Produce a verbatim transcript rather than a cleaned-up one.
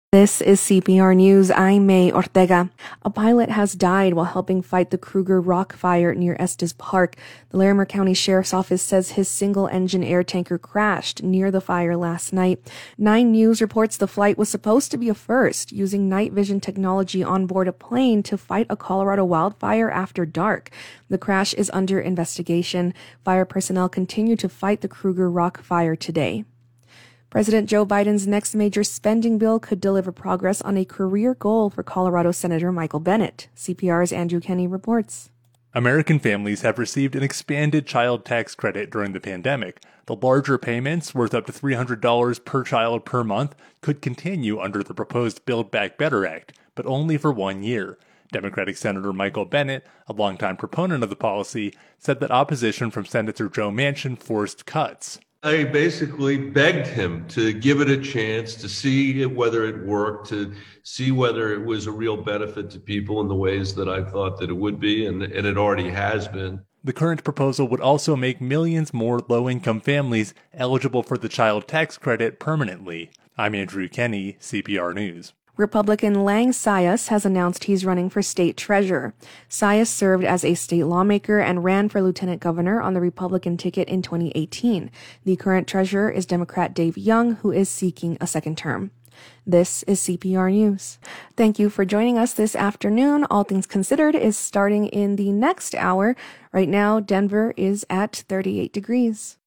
This is C P R News. I'm May Ortega. A pilot has died while helping fight the Kruger Rock fire near Estes Park. The Larimer County Sheriff's Office says his single-engine air tanker crashed near the fire last night. Nine News reports the flight was supposed to be a first, using night vision technology on board a plane to fight a Colorado wildfire after dark. The crash is under investigation. Fire personnel continue to fight the Kruger Rock fire today. President Joe Biden's next major spending bill could deliver progress on a career goal for Colorado Senator Michael Bennet. C P R's Andrew Kenny reports. American families have received an expanded child tax credit during the pandemic. The larger payments, worth up to three hundred dollars per child per month, could continue under the proposed Build Back Better Act, but only for one year. Democratic Senator Michael Bennet, a longtime proponent of the policy, said that opposition from Senator Joe Manchin forced cuts. I basically begged him to give it a chance, to see whether it worked, to see whether it was a real benefit to people in the ways that I thought that it would be, and, and it already has been. The current proposal would also make millions more low-income families eligible for the child tax credit permanently. I'm Andrew Kenny, C P R News. Republican Lang Sias has announced he's running for state treasurer. Sias served as a state lawmaker and ran for lieutenant governor on the Republican ticket in twenty eighteen. The current treasurer is Democrat Dave Young, who is seeking a second term. This is C P R News. Thank you for joining us this afternoon. All Things Considered is starting in the next hour. Right now, Denver is at thirty-eight degrees.